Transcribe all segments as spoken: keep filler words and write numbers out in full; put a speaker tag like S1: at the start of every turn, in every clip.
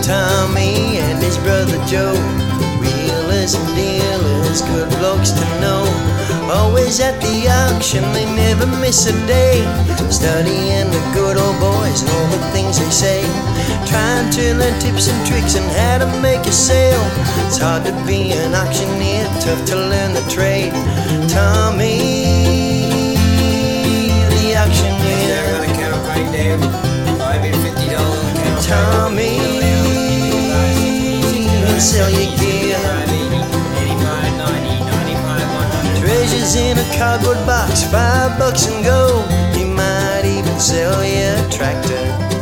S1: Tommy and his brother Joe, wheelers and dealers, good blokes to know. Always at the auction, they never miss a day, studying the good old boys and all the things they say, trying to learn tips and tricks and how to make a sale. It's hard to be an auctioneer, tough to learn the trade. Tommy, the auctioneer. Tommy, he'll sell you gear. Treasures in a cardboard box, five bucks and go. He might even sell you a tractor.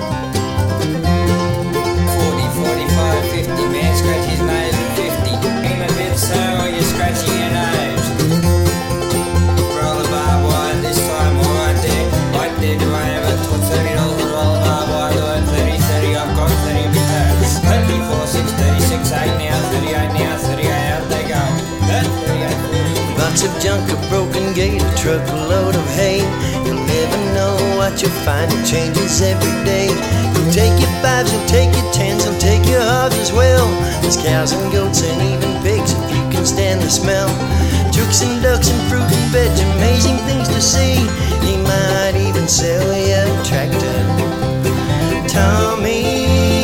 S2: Forty, forty-five, fifty, man scratch his nose at fifty. Aim a bit so or you're scratching your nose. Roll the barbed wire this time, alright there. Right there, do I ever taught thirty dollars to roll the barbed wire? Do I thirty, thirty, I've got thirty bit tags. thirty-four, six, thirty-six, eight now, thirty-eight now, thirty-eight, out they go. thirty-eight, forty.
S1: Lots of junk, a broken gate, a truckload of hay. You'll never know what you'll find, it changes every day. You'll take your fives, you'll take your tens, you'll take your halves as well. There's cows and goats and even pigs if you can stand the smell. Chooks and ducks and fruit and veg, amazing things to see. He might even sell you a tractor. Tommy,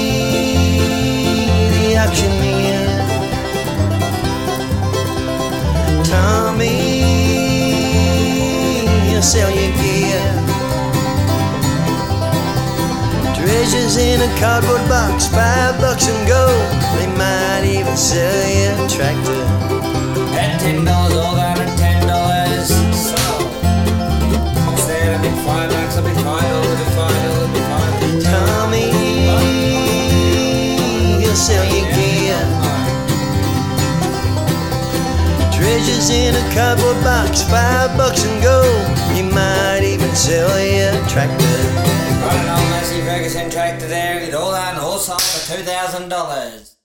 S1: the auctioneer. Tommy, he'll sell you gear. Treasures in a cardboard box, five bucks and go. They might even sell you a tractor.
S2: At ten dollars, all that at ten dollars. So, box there, a bit five bucks, a bit five, a little bit five, a little bit five.
S1: Tommy, he'll sell you gear. Treasures in a cardboard box, five bucks and go. He might even sell you a tractor.
S2: Got an old Massey Ferguson tractor there with all that and all sold for two thousand dollars.